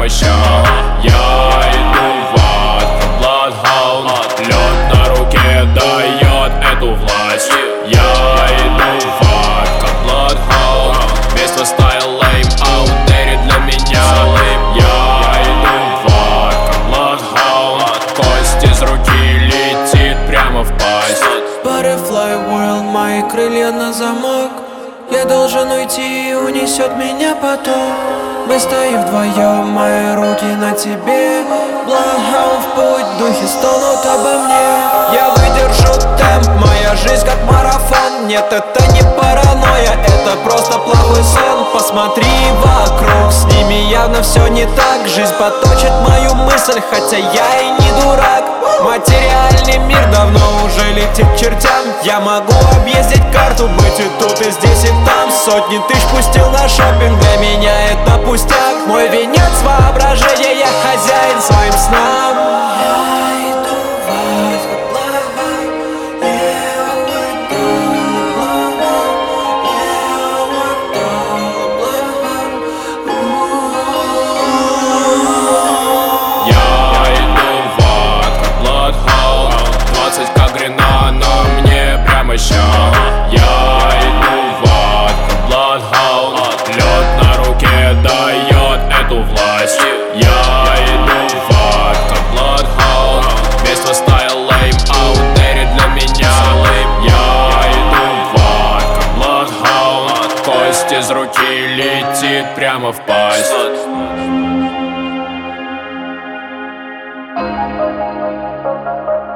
прямо ща. Я иду в ад, как Bloodhound. Лед на руке дает эту власть. Я иду в ад, как Bloodhound. Место стайл lame, outdated для меня. Я иду в ад, как Bloodhound. Кость из руки летит прямо в пасть. Butterfly world, мои крылья на замок. Я должен уйти, унесет меня потом. Мы стоим вдвоем, мои руки на тебе. Bloodhound в путь, духи стонут обо мне. Я выдержу темп, моя жизнь как марафон. Нет, это не паранойя, это просто плохой сон. Посмотри вокруг, с ними явно все не так. Жизнь поточит мою мысль, хотя я и не дурак. Материальный мир давно уже летит к чертям. Я могу объездить карту, быть и тут, и здесь, и там. Сотни тысяч пустил на шопинг, для меня это пустяк. Мой венец воображения, я хозяин своим снам. Ща. Я иду в ад, как Bloodhound. Лед на руке дает эту власть. Я иду в ад, как Bloodhound. Место стайл lame, outdated для меня. Я иду в ад, как Bloodhound. Кость из руки летит прямо в пасть.